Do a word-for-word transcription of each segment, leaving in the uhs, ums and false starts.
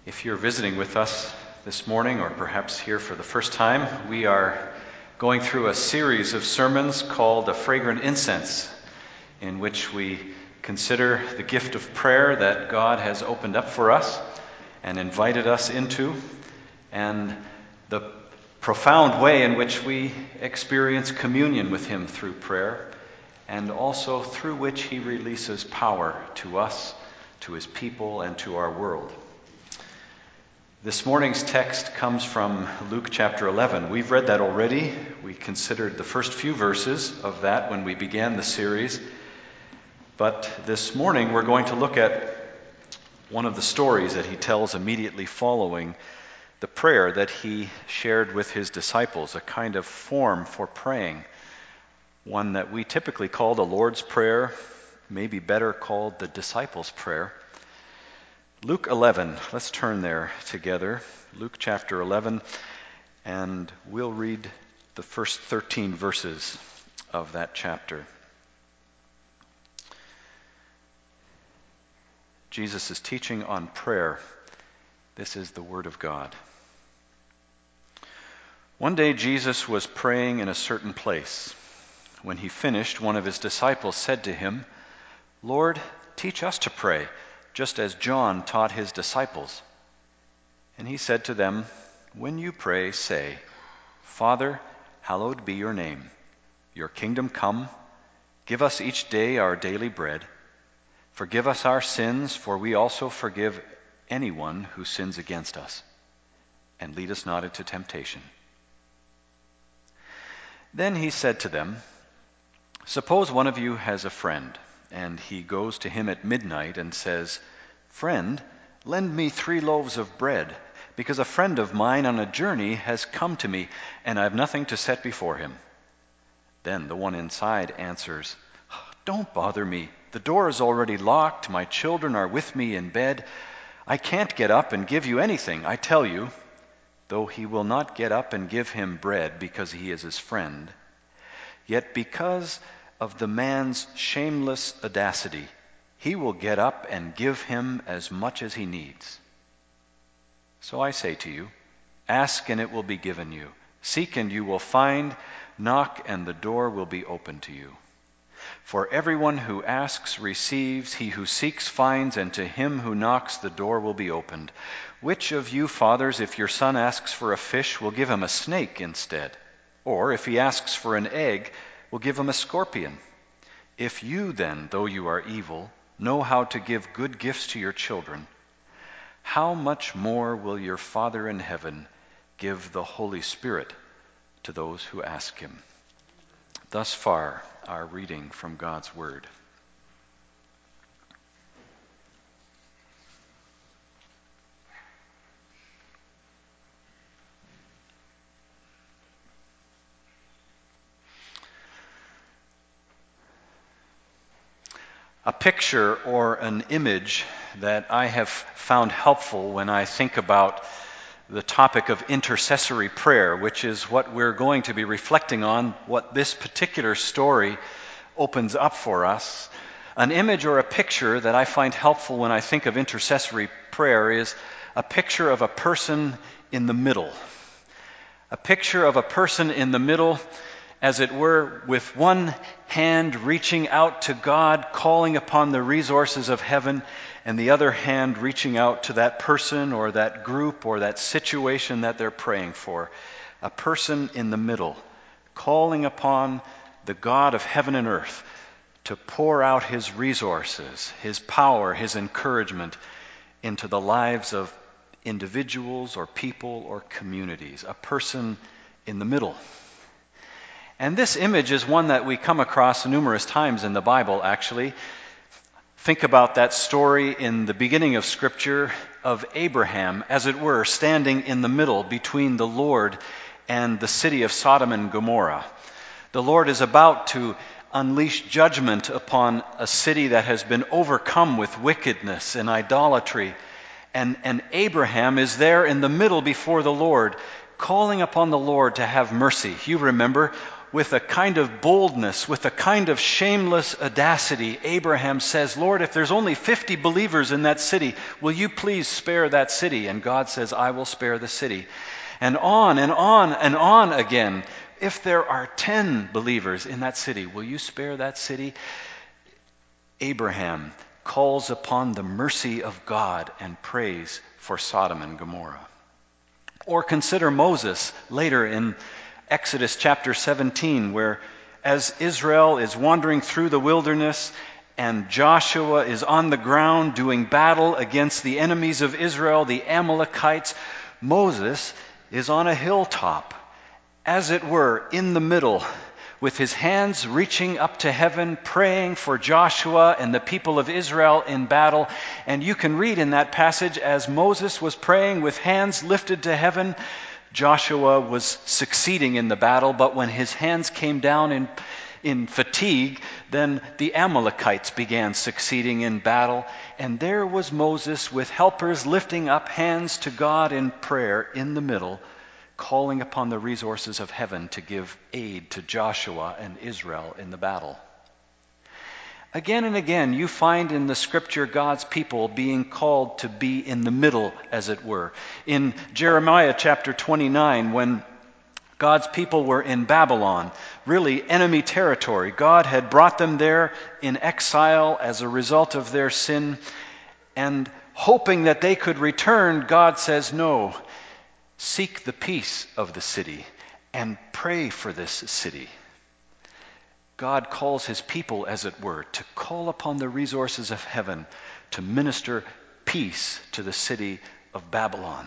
If you're visiting with us this morning, or perhaps here for the first time, we are going through a series of sermons called A Fragrant Incense, in which we consider the gift of prayer that God has opened up for us and invited us into, and the profound way in which we experience communion with Him through prayer, and also through which He releases power to us, to His people, and to our world. This morning's text comes from Luke chapter eleven. We've read that already. We considered the first few verses of that when we began the series. But this morning we're going to look at one of the stories that he tells immediately following the prayer that he shared with his disciples, a kind of form for praying, one that we typically call the Lord's Prayer, maybe better called the Disciples' Prayer. Luke eleven, let's turn there together. Luke chapter eleven, and we'll read the first thirteen verses of that chapter. Jesus is teaching on prayer. This is the Word of God. One day Jesus was praying in a certain place. When he finished, one of his disciples said to him, "Lord, teach us to pray, just as John taught his disciples." And he said to them, "When you pray, say, 'Father, hallowed be your name. Your kingdom come. Give us each day our daily bread. Forgive us our sins, for we also forgive anyone who sins against us. And lead us not into temptation.'" Then he said to them, "Suppose one of you has a friend, and he goes to him at midnight and says, 'Friend, lend me three loaves of bread, because a friend of mine on a journey has come to me, and I have nothing to set before him.' Then the one inside answers, 'Don't bother me. The door is already locked. My children are with me in bed. I can't get up and give you anything, I tell you.' Though he will not get up and give him bread because he is his friend, yet because of the man's shameless audacity, he will get up and give him as much as he needs. So I say to you, ask and it will be given you. Seek and you will find. Knock and the door will be opened to you. For everyone who asks receives, he who seeks finds, and to him who knocks the door will be opened. Which of you fathers, if your son asks for a fish, will give him a snake instead? Or if he asks for an egg, will give him a scorpion? If you then, though you are evil, know how to give good gifts to your children, how much more will your Father in heaven give the Holy Spirit to those who ask him?" Thus far, our reading from God's Word. A picture or an image that I have found helpful when I think about the topic of intercessory prayer, which is what we're going to be reflecting on, what this particular story opens up for us. An image or a picture that I find helpful when I think of intercessory prayer is a picture of a person in the middle. A picture of a person in the middle, as it were, with one hand reaching out to God, calling upon the resources of heaven, and the other hand reaching out to that person or that group or that situation that they're praying for. A person in the middle, calling upon the God of heaven and earth to pour out his resources, his power, his encouragement into the lives of individuals or people or communities. A person in the middle. And this image is one that we come across numerous times in the Bible, actually. Think about that story in the beginning of Scripture of Abraham, as it were, standing in the middle between the Lord and the city of Sodom and Gomorrah. The Lord is about to unleash judgment upon a city that has been overcome with wickedness and idolatry. And, and Abraham is there in the middle before the Lord, calling upon the Lord to have mercy. You remember, with a kind of boldness, with a kind of shameless audacity, Abraham says, Lord, if there's only fifty believers in that city, will you please spare that city? And God says, I will spare the city. And on and on and on again. If there are ten believers in that city, will you spare that city? Abraham calls upon the mercy of God and prays for Sodom and Gomorrah. Or consider Moses later in Exodus chapter seventeen, where as Israel is wandering through the wilderness and Joshua is on the ground doing battle against the enemies of Israel, the Amalekites, Moses is on a hilltop, as it were, in the middle, with his hands reaching up to heaven, praying for Joshua and the people of Israel in battle. And you can read in that passage, as Moses was praying with hands lifted to heaven, Joshua was succeeding in the battle, but when his hands came down in, in fatigue, then the Amalekites began succeeding in battle. And there was Moses with helpers lifting up hands to God in prayer in the middle, calling upon the resources of heaven to give aid to Joshua and Israel in the battle. Again and again, you find in the Scripture God's people being called to be in the middle, as it were. In Jeremiah chapter twenty-nine, when God's people were in Babylon, really enemy territory, God had brought them there in exile as a result of their sin, and hoping that they could return, God says, no, seek the peace of the city and pray for this city. God calls his people, as it were, to call upon the resources of heaven to minister peace to the city of Babylon.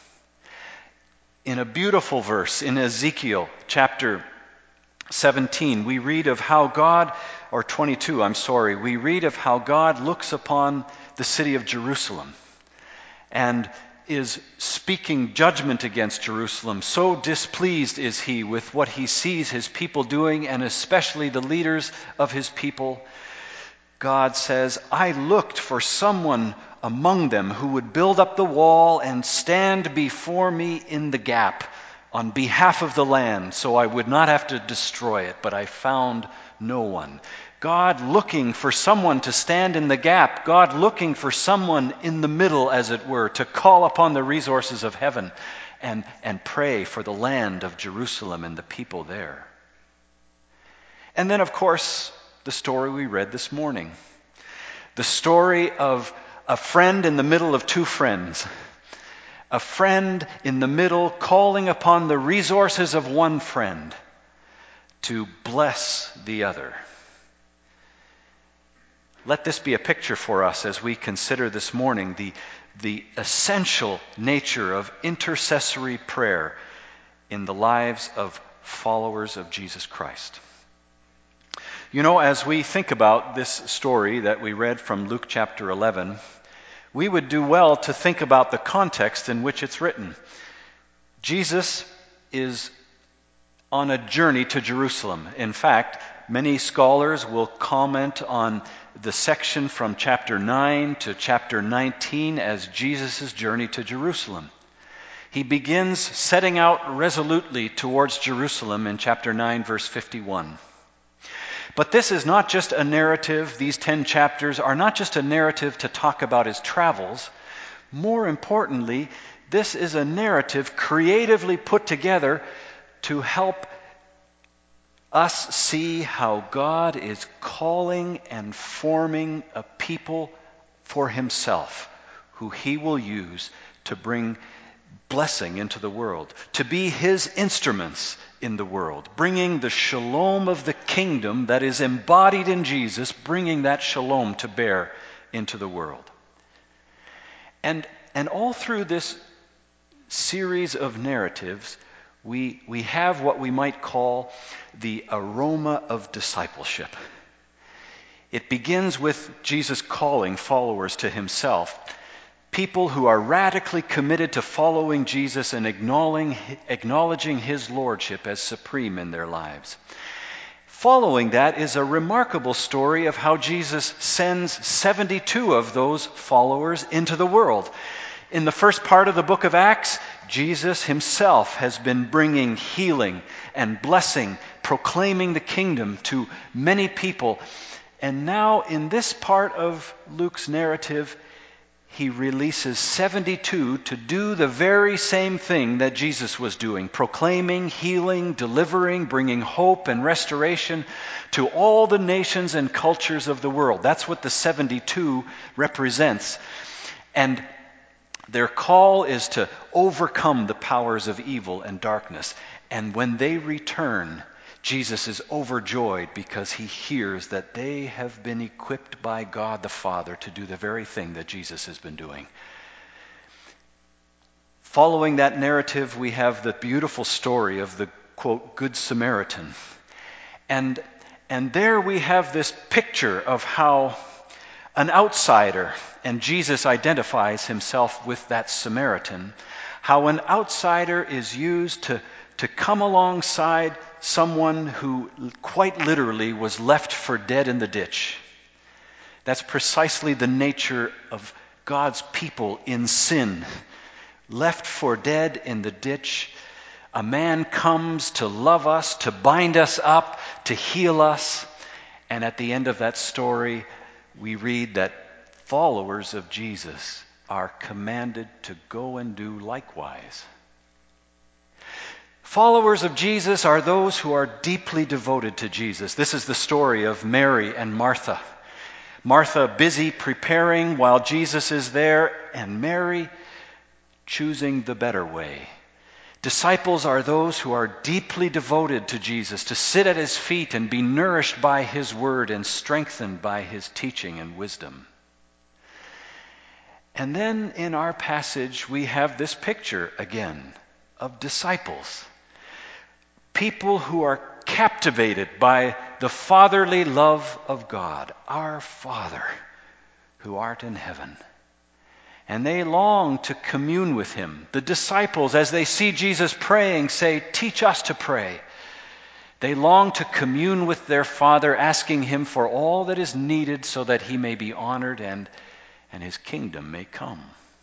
In a beautiful verse in Ezekiel chapter seventeen, we read of how God, or twenty-two, I'm sorry, we read of how God looks upon the city of Jerusalem and is speaking judgment against Jerusalem. So displeased is he with what he sees his people doing, and especially the leaders of his people. God says, I looked for someone among them who would build up the wall and stand before me in the gap on behalf of the land, so I would not have to destroy it, but I found no one. God looking for someone to stand in the gap, God looking for someone in the middle, as it were, to call upon the resources of heaven and, and pray for the land of Jerusalem and the people there. And then, of course, the story we read this morning. The story of a friend in the middle of two friends. A friend in the middle calling upon the resources of one friend to bless the other. Let this be a picture for us as we consider this morning the, the essential nature of intercessory prayer in the lives of followers of Jesus Christ. You know, as we think about this story that we read from Luke chapter eleven, we would do well to think about the context in which it's written. Jesus is on a journey to Jerusalem. In fact, many scholars will comment on the section from chapter nine to chapter nineteen as Jesus' journey to Jerusalem. He begins setting out resolutely towards Jerusalem in chapter nine, verse fifty-one. But this is not just a narrative, these ten chapters are not just a narrative to talk about his travels. More importantly, this is a narrative creatively put together to help us see how God is calling and forming a people for himself, who he will use to bring blessing into the world, to be his instruments in the world, bringing the shalom of the kingdom that is embodied in Jesus, bringing that shalom to bear into the world. And, and all through this series of narratives, we, we have what we might call the aroma of discipleship. It begins with Jesus calling followers to himself, people who are radically committed to following Jesus and acknowledging, acknowledging his lordship as supreme in their lives. Following that is a remarkable story of how Jesus sends seventy-two of those followers into the world. In the first part of the book of Acts, Jesus himself has been bringing healing and blessing, proclaiming the kingdom to many people. And now in this part of Luke's narrative, he releases seventy-two to do the very same thing that Jesus was doing, proclaiming, healing, delivering, bringing hope and restoration to all the nations and cultures of the world. That's what the seventy-two represents. And their call is to overcome the powers of evil and darkness. And when they return, Jesus is overjoyed because he hears that they have been equipped by God the Father to do the very thing that Jesus has been doing. Following that narrative, we have the beautiful story of the, quote, Good Samaritan. And, and there we have this picture of how an outsider, and Jesus identifies himself with that Samaritan, how an outsider is used to, to come alongside someone who quite literally was left for dead in the ditch. That's precisely the nature of God's people in sin. Left for dead in the ditch, a man comes to love us, to bind us up, to heal us. And at the end of that story, we read that followers of Jesus are commanded to go and do likewise. Followers of Jesus are those who are deeply devoted to Jesus. This is the story of Mary and Martha. Martha busy preparing while Jesus is there, and Mary choosing the better way. Disciples are those who are deeply devoted to Jesus, to sit at his feet and be nourished by his word and strengthened by his teaching and wisdom. And then in our passage, we have this picture again of disciples. People who are captivated by the fatherly love of God, our Father who art in heaven. And they long to commune with him. The disciples, as they see Jesus praying, say, "Teach us to pray." They long to commune with their Father, asking him for all that is needed so that he may be honored and, and his kingdom may come.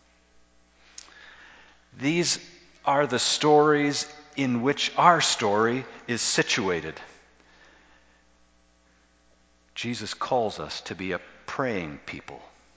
These are the stories in which our story is situated. Jesus calls us to be a praying people.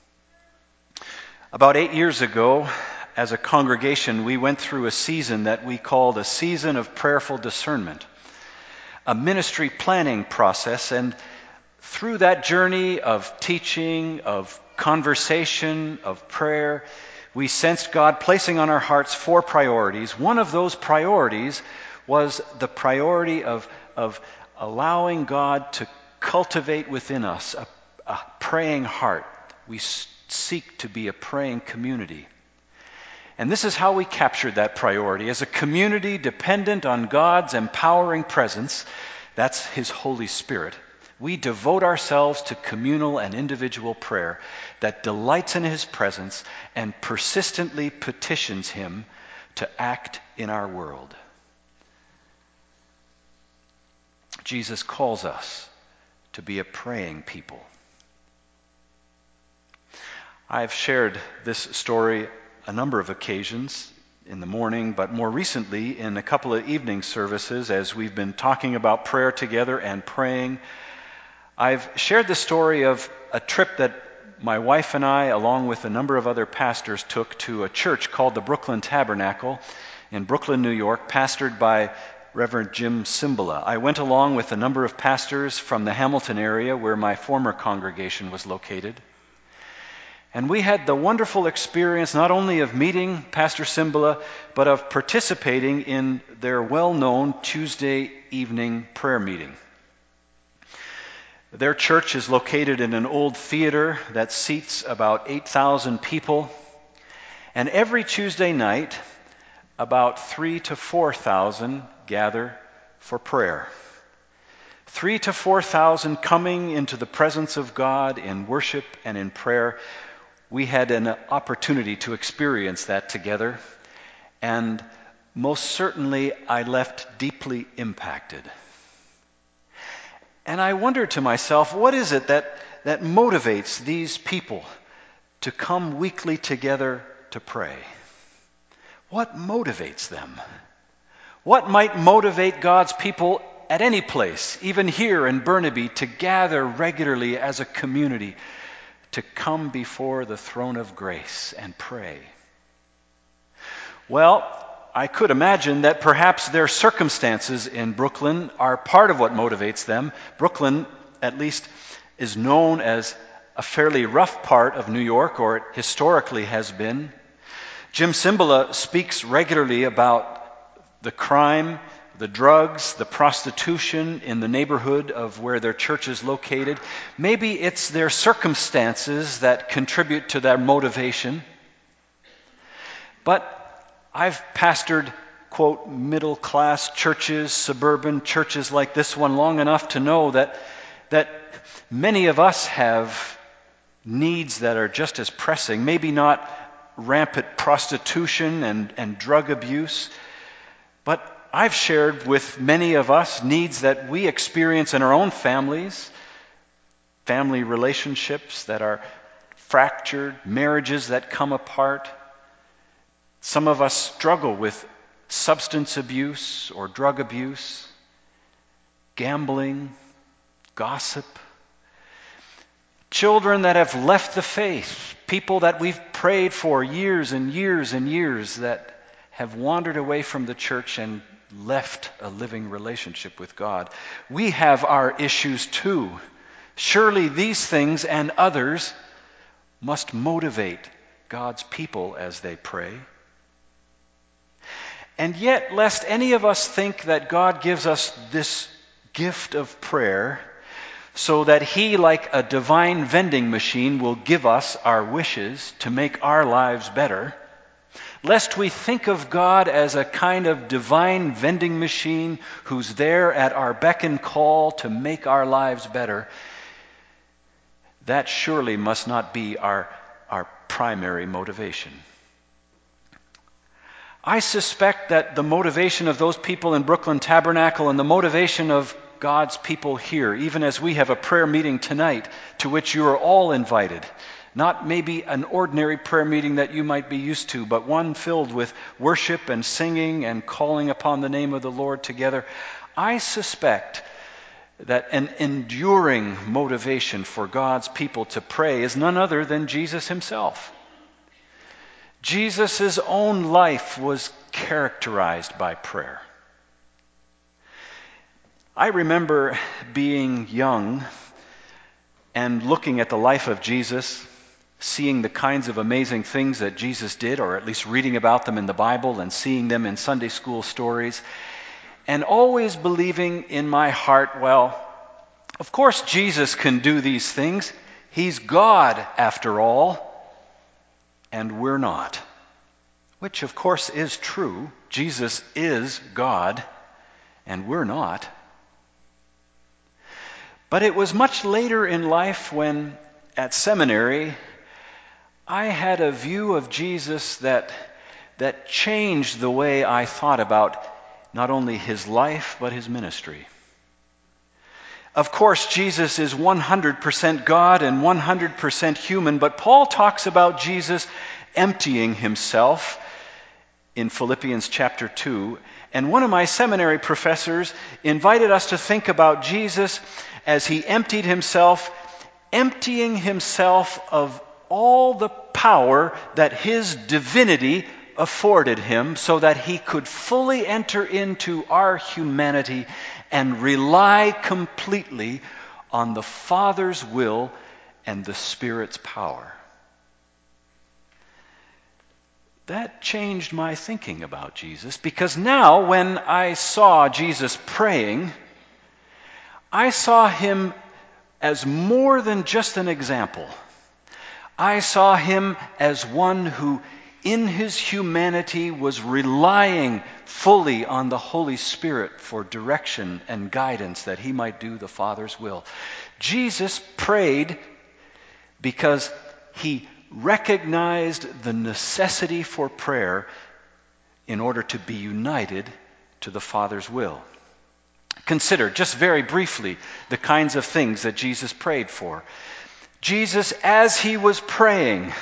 About eight years ago, as a congregation, we went through a season that we called a season of prayerful discernment, a ministry planning process. And through that journey of teaching, of conversation, of prayer, we sensed God placing on our hearts four priorities. One of those priorities was the priority of, of allowing God to cultivate within us a, a praying heart. We seek to be a praying community. And this is how we captured that priority. As a community dependent on God's empowering presence, that's his Holy Spirit, we devote ourselves to communal and individual prayer that delights in his presence and persistently petitions him to act in our world. Jesus calls us to be a praying people. I've shared this story a number of occasions in the morning, but more recently in a couple of evening services as we've been talking about prayer together and praying. I've shared the story of a trip that my wife and I, along with a number of other pastors, took to a church called the Brooklyn Tabernacle in Brooklyn, New York, pastored by Reverend Jim Cymbala. I went along with a number of pastors from the Hamilton area where my former congregation was located. And we had the wonderful experience not only of meeting Pastor Cymbala, but of participating in their well-known Tuesday evening prayer meeting. Their church is located in an old theater that seats about eight thousand people. And every Tuesday night, about three to four thousand gather for prayer. Three to four thousand coming into the presence of God in worship and in prayer. We had an opportunity to experience that together. And most certainly, I left deeply impacted. And I wondered to myself, what is it that, that motivates these people to come weekly together to pray? What motivates them? What might motivate God's people at any place, even here in Burnaby, to gather regularly as a community, to come before the throne of grace and pray? Well, I could imagine that perhaps their circumstances in Brooklyn are part of what motivates them. Brooklyn, at least, is known as a fairly rough part of New York, or it historically has been. Jim Cymbala speaks regularly about the crime, the drugs, the prostitution in the neighborhood of where their church is located. Maybe it's their circumstances that contribute to their motivation. But I've pastored, quote, middle-class churches, suburban churches like this one long enough to know that, that many of us have needs that are just as pressing. Maybe not rampant prostitution and, and drug abuse, but I've shared with many of us needs that we experience in our own families, family relationships that are fractured, marriages that come apart. Some of us struggle with substance abuse or drug abuse, gambling, gossip. Children that have left the faith, people that we've prayed for years and years and years that have wandered away from the church and left a living relationship with God. We have our issues too. Surely these things and others must motivate God's people as they pray. And yet, lest any of us think that God gives us this gift of prayer so that He, like a divine vending machine, will give us our wishes to make our lives better, lest we think of God as a kind of divine vending machine who's there at our beck and call to make our lives better, that surely must not be our, our primary motivation. I suspect that the motivation of those people in Brooklyn Tabernacle and the motivation of God's people here, even as we have a prayer meeting tonight to which you are all invited, not maybe an ordinary prayer meeting that you might be used to, but one filled with worship and singing and calling upon the name of the Lord together. I suspect that an enduring motivation for God's people to pray is none other than Jesus Himself. Jesus' own life was characterized by prayer. I remember being young and looking at the life of Jesus, seeing the kinds of amazing things that Jesus did, or at least reading about them in the Bible and seeing them in Sunday school stories, and always believing in my heart, well, of course Jesus can do these things. He's God after all. And we're not. Which, of course, is true. Jesus is God, and we're not. But it was much later in life when, at seminary, I had a view of Jesus that, that changed the way I thought about not only His life, but His ministry. Of course, Jesus is one hundred percent God and one hundred percent human, but Paul talks about Jesus emptying Himself in Philippians chapter two. And one of my seminary professors invited us to think about Jesus as He emptied Himself, emptying Himself of all the power that His divinity afforded Him so that He could fully enter into our humanity and rely completely on the Father's will and the Spirit's power. That changed my thinking about Jesus, because now when I saw Jesus praying, I saw Him as more than just an example. I saw Him as one who in His humanity was relying fully on the Holy Spirit for direction and guidance that He might do the Father's will. Jesus prayed because He recognized the necessity for prayer in order to be united to the Father's will. Consider, just very briefly, the kinds of things that Jesus prayed for. Jesus, as He was praying,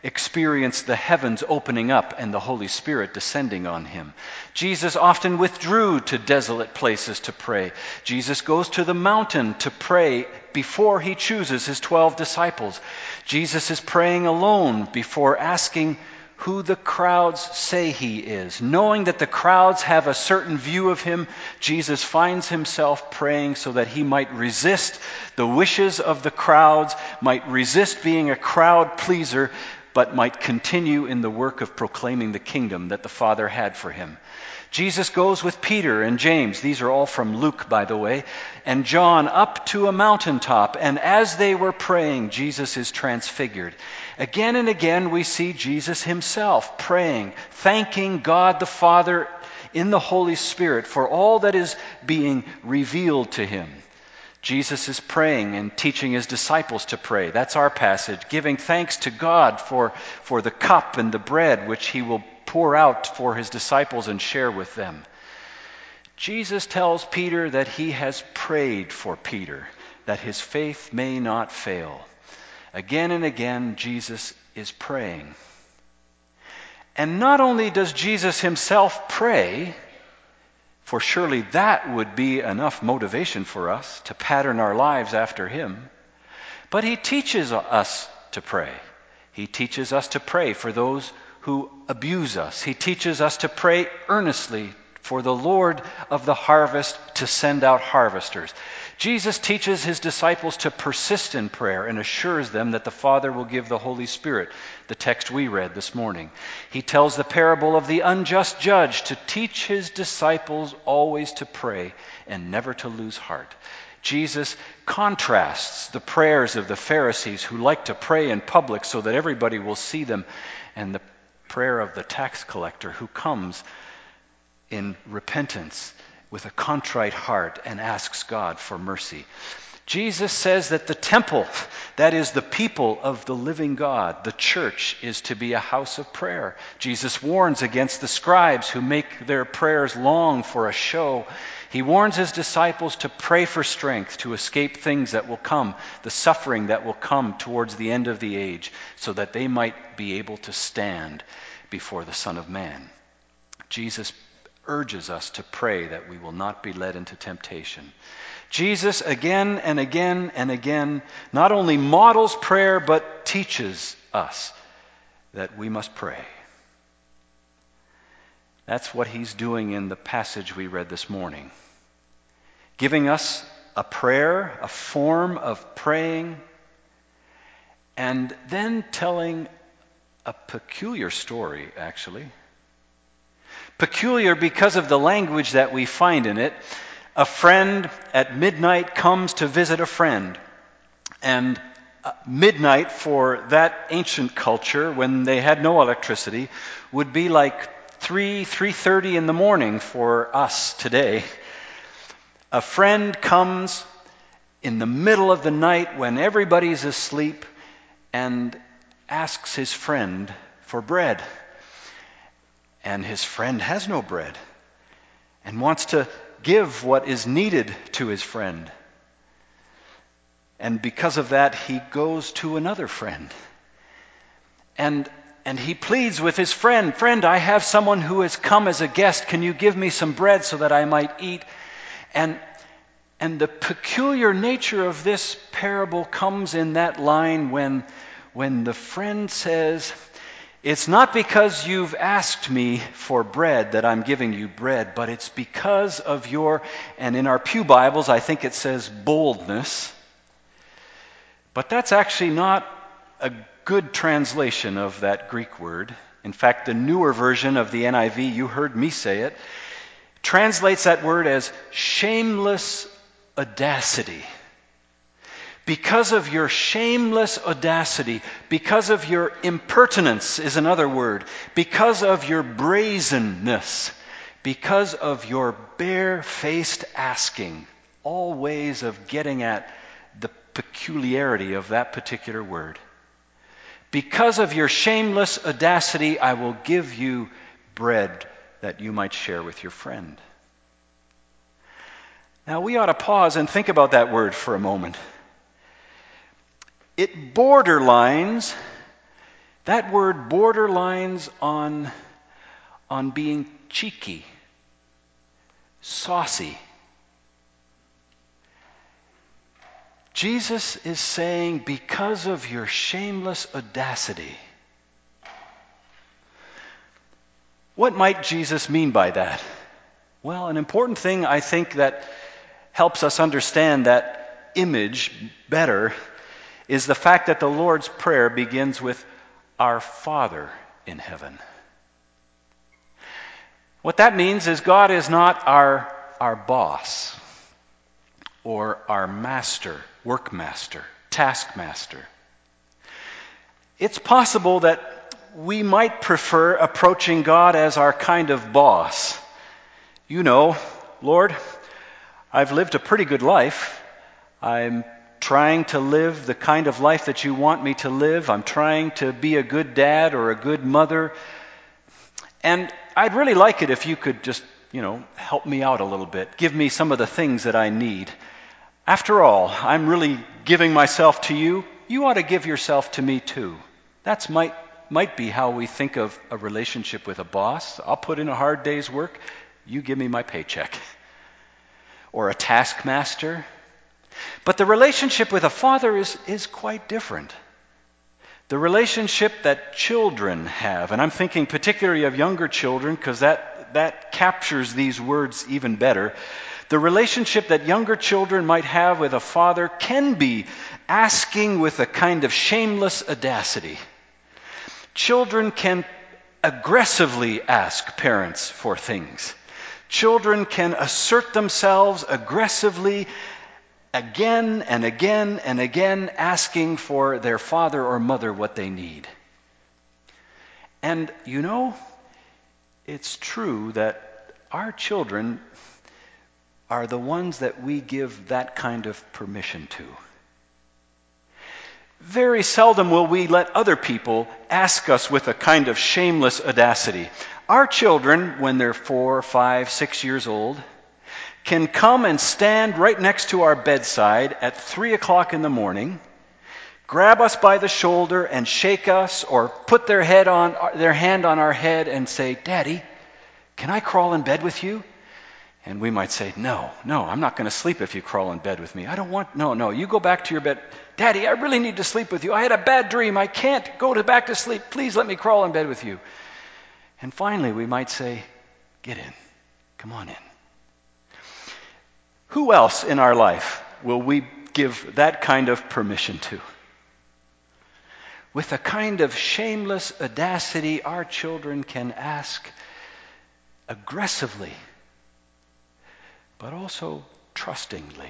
experienced the heavens opening up and the Holy Spirit descending on him. Jesus often withdrew to desolate places to pray. Jesus goes to the mountain to pray before he chooses his twelve disciples. Jesus is praying alone before asking who the crowds say he is. Knowing that the crowds have a certain view of him, Jesus finds himself praying so that he might resist the wishes of the crowds, might resist being a crowd pleaser, but might continue in the work of proclaiming the kingdom that the Father had for him. Jesus goes with Peter and James, these are all from Luke, by the way, and John up to a mountaintop, and as they were praying, Jesus is transfigured. Again and again we see Jesus himself praying, thanking God the Father in the Holy Spirit for all that is being revealed to him. Jesus is praying and teaching his disciples to pray. That's our passage, giving thanks to God for, for the cup and the bread which he will pour out for his disciples and share with them. Jesus tells Peter that he has prayed for Peter, that his faith may not fail. Again and again, Jesus is praying. And not only does Jesus himself pray, for surely that would be enough motivation for us to pattern our lives after him, but he teaches us to pray. He teaches us to pray for those who abuse us. He teaches us to pray earnestly for the Lord of the harvest to send out harvesters. Jesus teaches his disciples to persist in prayer and assures them that the Father will give the Holy Spirit, the text we read this morning. He tells the parable of the unjust judge to teach his disciples always to pray and never to lose heart. Jesus contrasts the prayers of the Pharisees who like to pray in public so that everybody will see them, and the prayer of the tax collector who comes in repentance with a contrite heart and asks God for mercy. Jesus says that the temple, that is the people of the living God, the church, is to be a house of prayer. Jesus warns against the scribes who make their prayers long for a show. He warns his disciples to pray for strength to escape things that will come, the suffering that will come towards the end of the age, so that they might be able to stand before the Son of Man. Jesus urges us to pray that we will not be led into temptation. Jesus again and again and again not only models prayer, but teaches us that we must pray. That's what he's doing in the passage we read this morning. Giving us a prayer, a form of praying, and then telling a peculiar story, actually. Peculiar because of the language that we find in it. A friend at midnight comes to visit a friend. And midnight for that ancient culture, when they had no electricity, would be like three, three thirty in the morning for us today. A friend comes in the middle of the night when everybody's asleep and asks his friend for bread. And his friend has no bread and wants to give what is needed to his friend. And because of that, he goes to another friend. And, and he pleads with his friend, "Friend, I have someone who has come as a guest. Can you give me some bread so that I might eat?" And, and the peculiar nature of this parable comes in that line when, when the friend says, "It's not because you've asked me for bread that I'm giving you bread, but it's because of your," and in our pew Bibles, I think it says boldness. But that's actually not a good translation of that Greek word. In fact, the newer version of the N I V, you heard me say it, translates that word as shameless audacity. Because of your shameless audacity, because of your impertinence is another word, because of your brazenness, because of your bare-faced asking, all ways of getting at the peculiarity of that particular word. Because of your shameless audacity, I will give you bread that you might share with your friend. Now, we ought to pause and think about that word for a moment. It borderlines That word borderlines on, on being cheeky, saucy. Jesus is saying, because of your shameless audacity. What might Jesus mean by that? Well, an important thing I think that helps us understand that image better is the fact that the Lord's Prayer begins with our Father in heaven. What that means is God is not our, our boss or our master, workmaster, taskmaster. It's possible that we might prefer approaching God as our kind of boss. You know, Lord, I've lived a pretty good life. I'm trying to live the kind of life that you want me to live. I'm trying to be a good dad or a good mother. And I'd really like it if you could just, you know, help me out a little bit. Give me some of the things that I need. After all, I'm really giving myself to you. You ought to give yourself to me too. That's might might be how we think of a relationship with a boss. I'll put in a hard day's work. You give me my paycheck. Or a taskmaster. But the relationship with a father is, is quite different. The relationship that children have, and I'm thinking particularly of younger children because that, that captures these words even better. The relationship that younger children might have with a father can be asking with a kind of shameless audacity. Children can aggressively ask parents for things. Children can assert themselves aggressively again and again and again, asking for their father or mother what they need. And you know, it's true that our children are the ones that we give that kind of permission to. Very seldom will we let other people ask us with a kind of shameless audacity. Our children, when they're four, five, six years old, can come and stand right next to our bedside at three o'clock in the morning, grab us by the shoulder and shake us, or put their head on their hand on our head and say, "Daddy, can I crawl in bed with you?" And we might say, "No, no, I'm not going to sleep if you crawl in bed with me. I don't want, no, no, you go back to your bed. Daddy, I really need to sleep with you. I had a bad dream. I can't go to back to sleep. Please let me crawl in bed with you." And finally, we might say, "Get in. Come on in." Who else in our life will we give that kind of permission to? With a kind of shameless audacity, our children can ask aggressively, but also trustingly.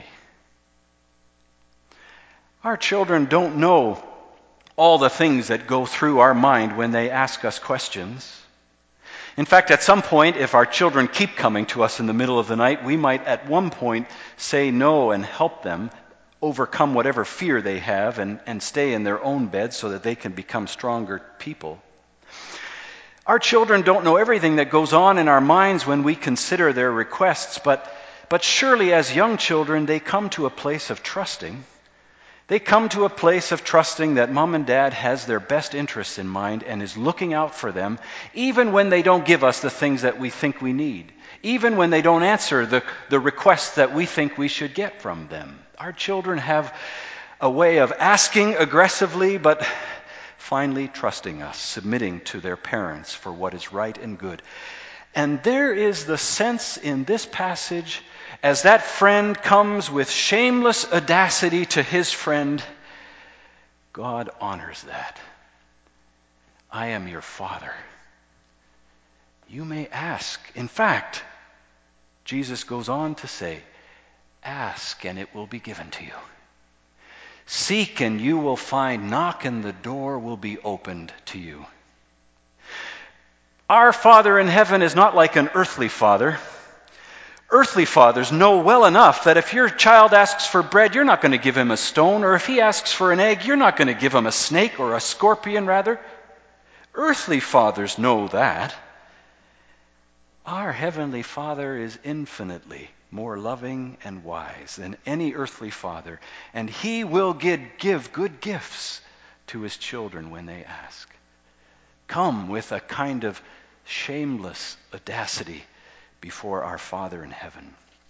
Our children don't know all the things that go through our mind when they ask us questions. In fact, at some point, if our children keep coming to us in the middle of the night, we might at one point say no and help them overcome whatever fear they have and, and stay in their own bed so that they can become stronger people. Our children don't know everything that goes on in our minds when we consider their requests, but, but surely as young children, they come to a place of trusting. They come to a place of trusting that mom and dad has their best interests in mind and is looking out for them, even when they don't give us the things that we think we need, even when they don't answer the, the requests that we think we should get from them. Our children have a way of asking aggressively, but finally trusting us, submitting to their parents for what is right and good. And there is the sense in this passage, as that friend comes with shameless audacity to his friend, God honors that. I am your father. You may ask. In fact, Jesus goes on to say, ask and it will be given to you. Seek and you will find. Knock and the door will be opened to you. Our Father in heaven is not like an earthly father. Earthly fathers know well enough that if your child asks for bread, you're not going to give him a stone, or if he asks for an egg, you're not going to give him a snake or a scorpion, rather. Earthly fathers know that. Our Heavenly Father is infinitely more loving and wise than any earthly father, and he will give, give good gifts to his children when they ask. come with a kind of shameless audacity before our Father in heaven.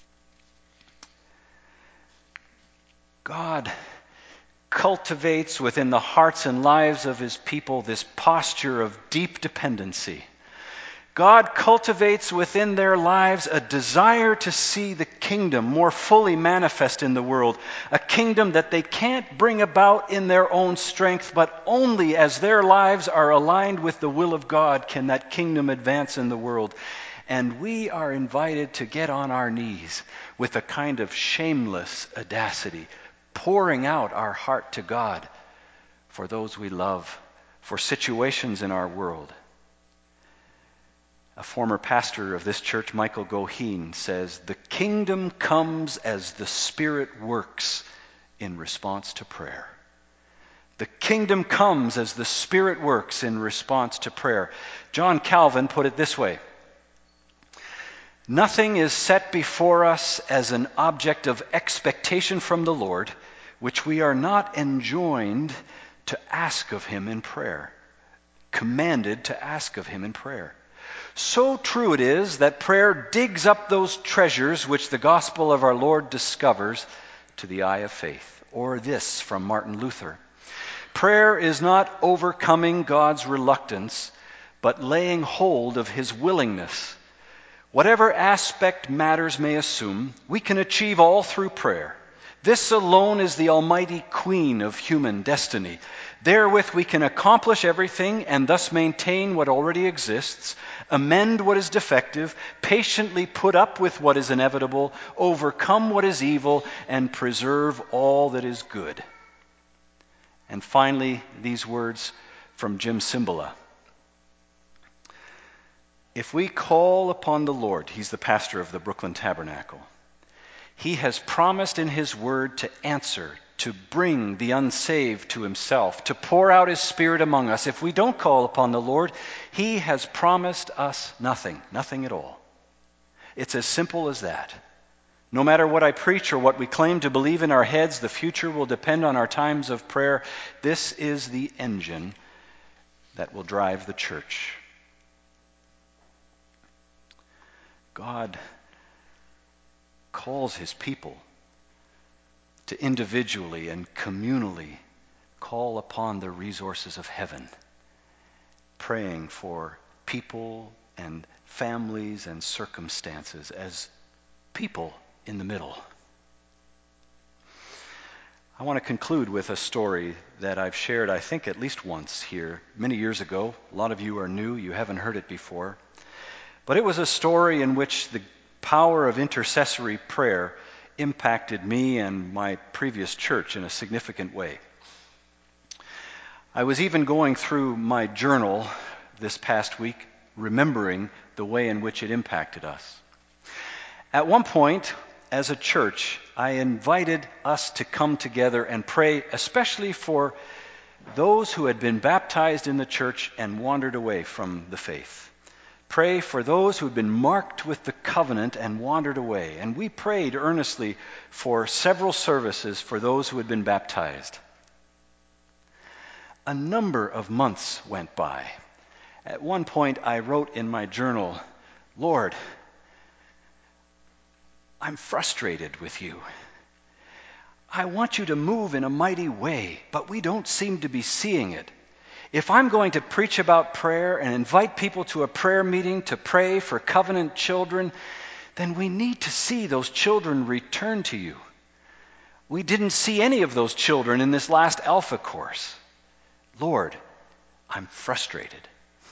God cultivates within the hearts and lives of his people this posture of deep dependency. God cultivates within their lives a desire to see the kingdom more fully manifest in the world, a kingdom that they can't bring about in their own strength, but only as their lives are aligned with the will of God can that kingdom advance in the world. And we are invited to get on our knees with a kind of shameless audacity, pouring out our heart to God for those we love, for situations in our world. A former pastor of this church, Michael Goheen, says, "The kingdom comes as the Spirit works in response to prayer." The kingdom comes as the Spirit works in response to prayer. John Calvin put it this way: "Nothing is set before us as an object of expectation from the Lord, which we are not enjoined to ask of him in prayer, commanded to ask of him in prayer. So true it is that prayer digs up those treasures which the gospel of our Lord discovers to the eye of faith." Or this from Martin Luther: "Prayer is not overcoming God's reluctance, but laying hold of his willingness. Whatever aspect matters may assume, we can achieve all through prayer. This alone is the almighty queen of human destiny. Therewith we can accomplish everything and thus maintain what already exists, amend what is defective, patiently put up with what is inevitable, overcome what is evil, and preserve all that is good." And finally, these words from Jim Cymbala: "If we call upon the Lord," he's the pastor of the Brooklyn Tabernacle, "he has promised in his word to answer, to bring the unsaved to himself, to pour out his Spirit among us. If we don't call upon the Lord, he has promised us nothing, nothing at all." It's as simple as that. No matter what I preach or what we claim to believe in our heads, the future will depend on our times of prayer. This is the engine that will drive the church. God calls his people to individually and communally call upon the resources of heaven, praying for people and families and circumstances as people in the middle. I want to conclude with a story that I've shared, I think, at least once here, many years ago. A lot of you are new, you haven't heard it before. But it was a story in which the power of intercessory prayer impacted me and my previous church in a significant way. I was even going through my journal this past week, remembering the way in which it impacted us. At one point, as a church, I invited us to come together and pray, especially for those who had been baptized in the church and wandered away from the faith. Pray for those who had been marked with the covenant and wandered away. And we prayed earnestly for several services for those who had been baptized. A number of months went by. At one point, I wrote in my journal, "Lord, I'm frustrated with you. I want you to move in a mighty way, but we don't seem to be seeing it. If I'm going to preach about prayer and invite people to a prayer meeting to pray for covenant children, then we need to see those children return to you. We didn't see any of those children in this last Alpha course. Lord, I'm frustrated."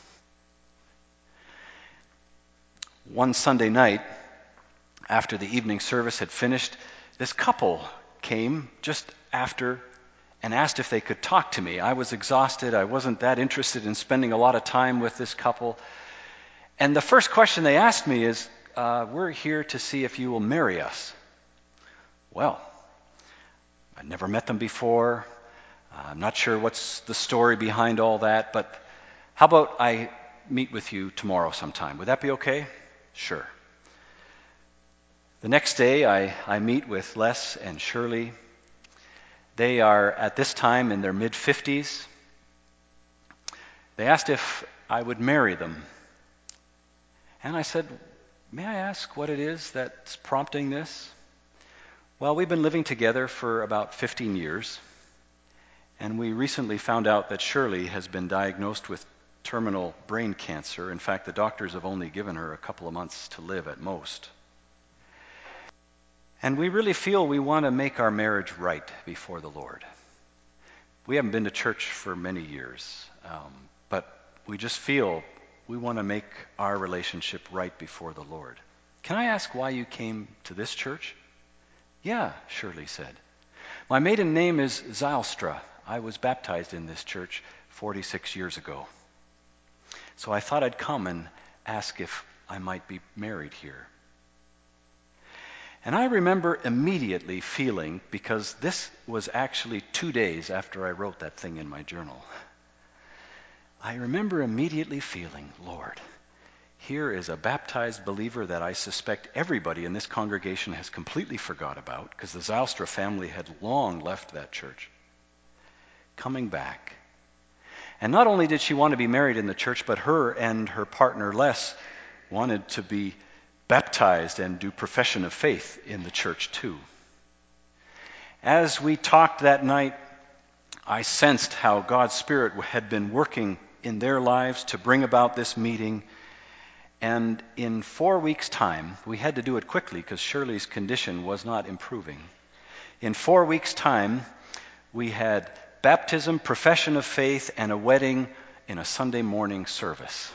One Sunday night, after the evening service had finished, this couple came just after and asked if they could talk to me. I was exhausted. I wasn't that interested in spending a lot of time with this couple. And the first question they asked me is, uh, "We're here to see if you will marry us." Well, I'd never met them before. Uh, I'm not sure what's the story behind all that, but how about I meet with you tomorrow sometime? Would that be okay? Sure. The next day, I, I meet with Les and Shirley. They are at this time in their mid-fifties. They asked if I would marry them. And I said, may I ask what it is that's prompting this? Well, we've been living together for about fifteen years, and we recently found out that Shirley has been diagnosed with terminal brain cancer. In fact, the doctors have only given her a couple of months to live at most. And we really feel we want to make our marriage right before the Lord. We haven't been to church for many years, um, but we just feel we want to make our relationship right before the Lord. Can I ask why you came to this church? Yeah, Shirley said. My maiden name is Zylstra. I was baptized in this church forty-six years ago. So I thought I'd come and ask if I might be married here. And I remember immediately feeling, because this was actually two days after I wrote that thing in my journal, I remember immediately feeling, Lord, here is a baptized believer that I suspect everybody in this congregation has completely forgot about, because the Zylstra family had long left that church, coming back. And not only did she want to be married in the church, but her and her partner Les wanted to be baptized and do profession of faith in the church too. As we talked that night, I sensed how God's Spirit had been working in their lives to bring about this meeting. And in four weeks' time, we had to do it quickly because Shirley's condition was not improving. In four weeks' time, we had baptism, profession of faith, and a wedding in a Sunday morning service.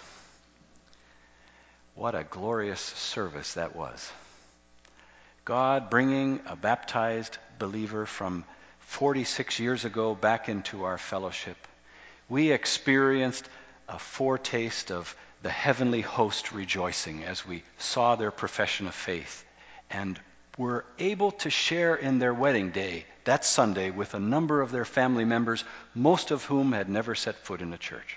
What a glorious service that was. God bringing a baptized believer from forty-six years ago back into our fellowship. We experienced a foretaste of the heavenly host rejoicing as we saw their profession of faith, and were able to share in their wedding day that Sunday with a number of their family members, most of whom had never set foot in a church.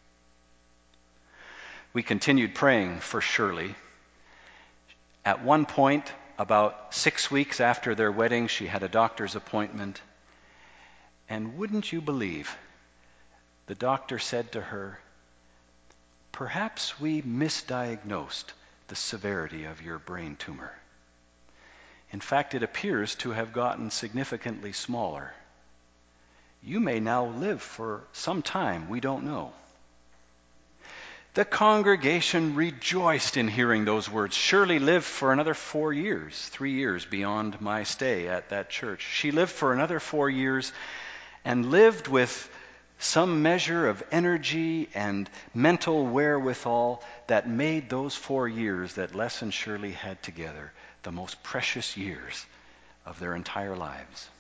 We continued praying for Shirley. At one point, about six weeks after their wedding, she had a doctor's appointment. And wouldn't you believe, the doctor said to her, perhaps we misdiagnosed the severity of your brain tumor. In fact, it appears to have gotten significantly smaller. You may now live for some time, we don't know. The congregation rejoiced in hearing those words. Shirley lived for another four years, three years beyond my stay at that church. She lived for another four years and lived with some measure of energy and mental wherewithal that made those four years that Les and Shirley had together the most precious years of their entire lives.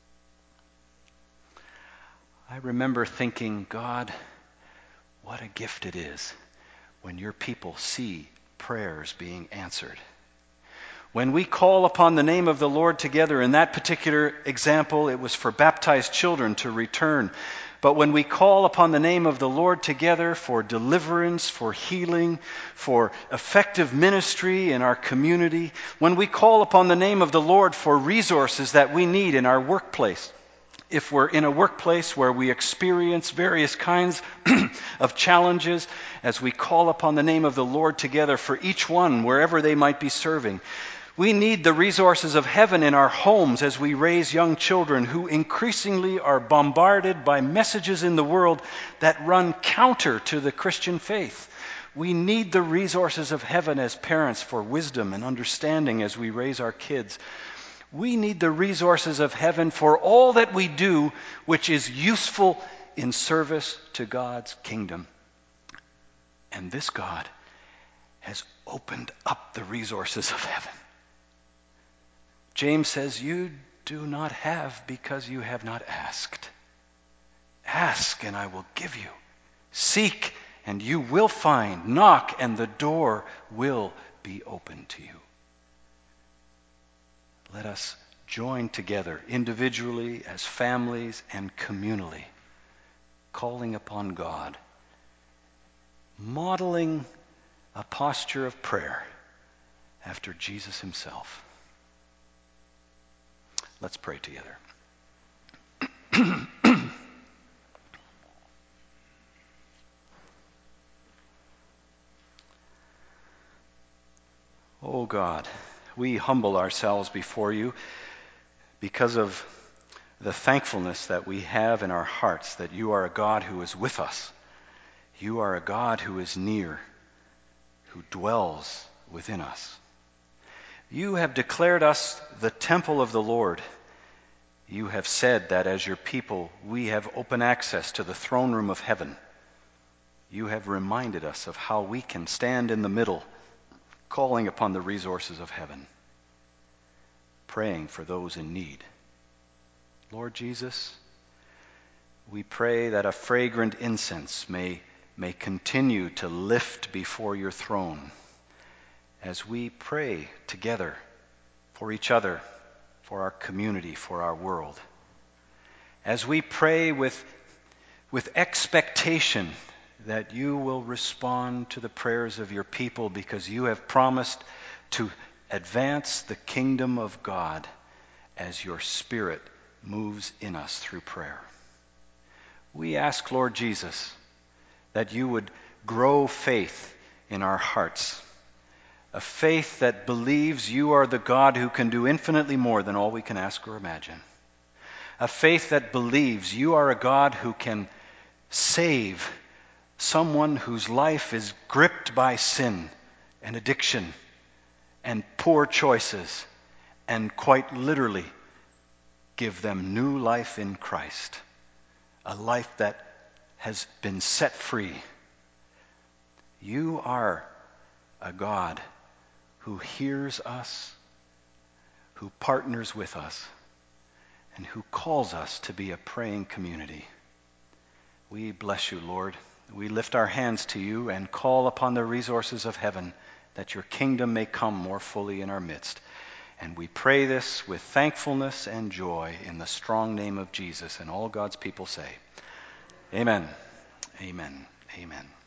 I remember thinking, God, what a gift it is when your people see prayers being answered. When we call upon the name of the Lord together, in that particular example, it was for baptized children to return. But when we call upon the name of the Lord together for deliverance, for healing, for effective ministry in our community, when we call upon the name of the Lord for resources that we need in our workplace, if we're in a workplace where we experience various kinds of challenges, as we call upon the name of the Lord together for each one, wherever they might be serving, we need the resources of heaven in our homes as we raise young children who increasingly are bombarded by messages in the world that run counter to the Christian faith. We need the resources of heaven as parents for wisdom and understanding as we raise our kids. We need the resources of heaven for all that we do, which is useful in service to God's kingdom. And this God has opened up the resources of heaven. James says, you do not have because you have not asked. Ask and I will give you. Seek and you will find. Knock and the door will be open to you. Let us join together individually, as families, and communally, calling upon God, modeling a posture of prayer after Jesus himself. Let's pray together. Oh God, we humble ourselves before you because of the thankfulness that we have in our hearts that you are a God who is with us. You are a God who is near, who dwells within us. You have declared us the temple of the Lord. You have said that as your people, we have open access to the throne room of heaven. You have reminded us of how we can stand in the middle, calling upon the resources of heaven, praying for those in need. Lord Jesus, we pray that a fragrant incense may, may continue to lift before your throne as we pray together for each other, for our community, for our world. As we pray with, with expectation that you will respond to the prayers of your people because you have promised to advance the kingdom of God as your Spirit moves in us through prayer. We ask, Lord Jesus, that you would grow faith in our hearts, a faith that believes you are the God who can do infinitely more than all we can ask or imagine, a faith that believes you are a God who can save someone whose life is gripped by sin and addiction and poor choices, and quite literally give them new life in Christ, a life that has been set free. You are a God who hears us, who partners with us, and who calls us to be a praying community. We bless you, Lord. We lift our hands to you and call upon the resources of heaven that your kingdom may come more fully in our midst. And we pray this with thankfulness and joy in the strong name of Jesus. And all God's people say, Amen, amen, amen.